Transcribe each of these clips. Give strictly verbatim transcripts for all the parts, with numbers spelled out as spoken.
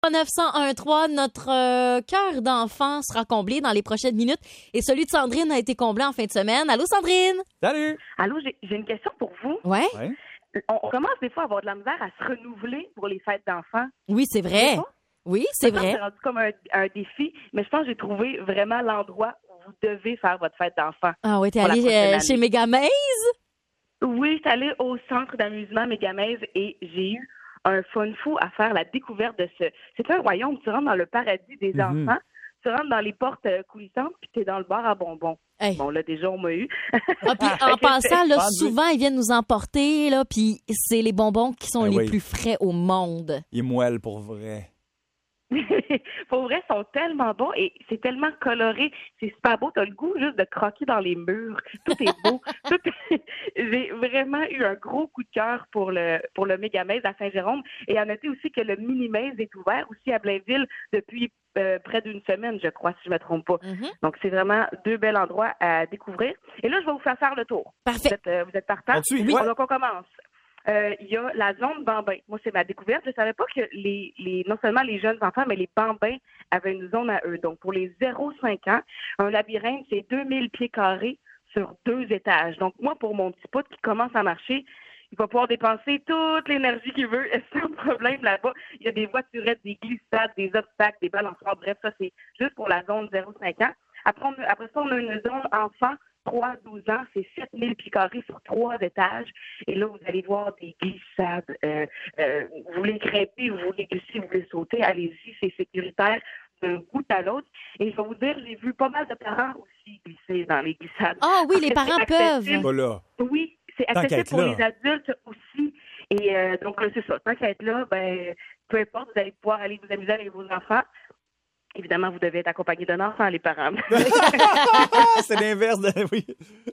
neuf zéro un trois, notre euh, cœur d'enfant sera comblé dans les prochaines minutes et celui de Sandrine a été comblé en fin de semaine. Allô, Sandrine? Salut! Allô, j'ai, j'ai une question pour vous. Ouais? Ouais. On, on commence des fois à avoir de la misère à se renouveler pour les fêtes d'enfants. Oui, c'est vrai. Oui, c'est Maintenant, vrai. C'est rendu comme un, un défi, mais je pense que j'ai trouvé vraiment l'endroit où vous devez faire votre fête d'enfant. Ah oui, t'es pour la allée prochaine euh, année. chez Mégamaze? Oui, je suis allée au centre d'amusement Mégamaze et j'ai eu un fun fou à faire la découverte de ce... C'est un royaume, tu rentres dans le paradis des Mhm. enfants, tu rentres dans les portes euh, coulissantes, puis t'es dans le bar à bonbons. Hey. Bon, là, déjà, on m'a eu. Ah, puis en passant, là, Vendu. souvent, ils viennent nous emporter, là, puis c'est les bonbons qui sont Ah les oui. plus frais au monde. Il est moelle pour vrai. Pour vrai, ils sont tellement bons et c'est tellement coloré. C'est super beau. T'as le goût juste de croquer dans les murs. Tout est beau. Tout est- J'ai vraiment eu un gros coup de cœur pour le pour le Mégamaze à Saint-Jérôme. Et à noter aussi que le Mini-Maze est ouvert aussi à Blainville depuis euh, près d'une semaine, je crois, si je me trompe pas. Mhm. Donc, c'est vraiment deux bels endroits à découvrir. Et là, je vais vous faire faire le tour. Vous Parfait. êtes, euh, vous êtes partant? On te suit, Oui. ouais. Donc, on commence. Euh, Il y a la zone bambin. Moi, c'est ma découverte. Je savais pas que les, les non seulement les jeunes enfants, mais les bambins avaient une zone à eux. Donc, pour les zéro à cinq ans, un labyrinthe, c'est deux mille pieds carrés sur deux étages. Donc, moi, pour mon petit pote qui commence à marcher, il va pouvoir dépenser toute l'énergie qu'il veut sans problème là-bas. Il y a des voiturettes, des glissades, des obstacles, des balançoires. Bref, ça, c'est juste pour la zone zéro à cinq ans. Après, on a, après ça, on a une zone enfant trois à douze ans, c'est sept mille pieds carrés sur trois étages. Et là, vous allez voir des glissades. Euh, euh, vous voulez grimper, vous voulez glisser, vous voulez sauter, allez-y, c'est sécuritaire d'un bout à l'autre. Et je vais vous dire, j'ai vu pas mal de parents aussi glisser dans les glissades. Ah oui, les Parce que parents c'est accessible. peuvent. Pas là. Oui, c'est Tant accessible qu'à être pour là. les adultes aussi. Et euh, donc, là, c'est ça. Tant qu'à être là, ben, peu importe, vous allez pouvoir aller vous amuser avec vos enfants. Évidemment, vous devez être accompagné d'un enfant, les parents. C'est l'inverse de. Oui.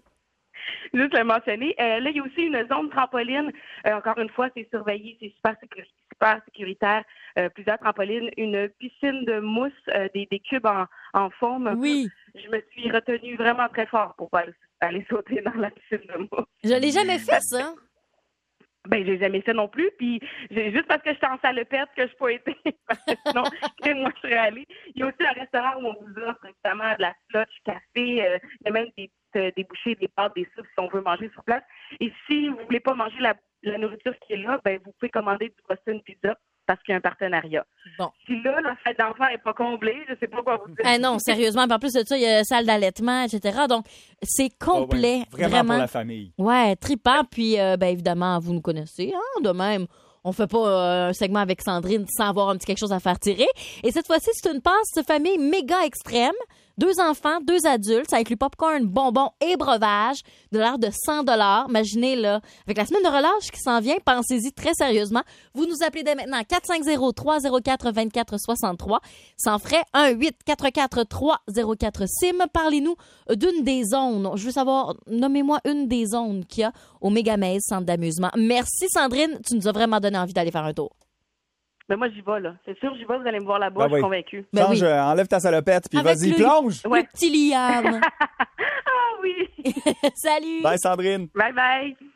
Juste le mentionner. Euh, là, il y a aussi une zone trampoline. Euh, encore une fois, c'est surveillé, c'est super, sécu- super sécuritaire. Euh, plusieurs trampolines, une piscine de mousse, euh, des, des cubes en, en forme. Oui. Je me suis retenue vraiment très fort pour pas aller, aller sauter dans la piscine de mousse. Je l'ai jamais fait, ça. Ben, j'ai jamais fait non plus. Puis, j'ai, juste parce que j'étais en salopette que je peux été. Parce que sinon, moi, je serais allée. Il y a aussi un restaurant où on vous offre notamment de la slotch, café. Euh, il y a même des, euh, des bouchées, des pâtes, des soupes si on veut manger sur place. Et si vous voulez pas manger la, la nourriture qui est là, ben, vous pouvez commander du Boston Pizza parce qu'il y a un partenariat. Bon. Si là, la fête d'enfant n'est pas comblée, je sais pas quoi vous dire. Ah non, sérieusement. En plus de ça, il y a salle d'allaitement, et cetera. Donc, c'est complet. Oh, ouais. Vraiment, Vraiment. pour la famille. Ouais, trippant. Puis, euh, ben évidemment, vous nous connaissez, hein, de même. On fait pas euh, un segment avec Sandrine sans avoir un petit quelque chose à faire tirer. Et cette fois-ci, c'est une passe de famille méga extrême. Deux enfants, deux adultes. Ça inclut popcorn, bonbons et breuvage de l'ordre de cent dollars. Imaginez, là, avec la semaine de relâche qui s'en vient, pensez-y très sérieusement. Vous nous appelez dès maintenant quatre cinq zéro, trois zéro quatre, vingt-quatre soixante-trois. Sans frais, un huit quatre quatre, trois zéro quatre S I M. Parlez-nous d'une des zones. Je veux savoir, nommez-moi une des zones qu'il y a au Mégamaze Centre d'amusement. Merci, Sandrine. Tu nous as vraiment donné envie d'aller faire un tour. Ben, moi, j'y vais, là. C'est sûr, j'y vais. Vous allez me voir là-bas. Ben je suis oui. convaincue. Ben Change, oui. euh, enlève ta salopette, puis Avec vas-y, le- plonge! Ouais. Le petit Liam. Ah oui! Salut! Bye, Sandrine! Bye bye!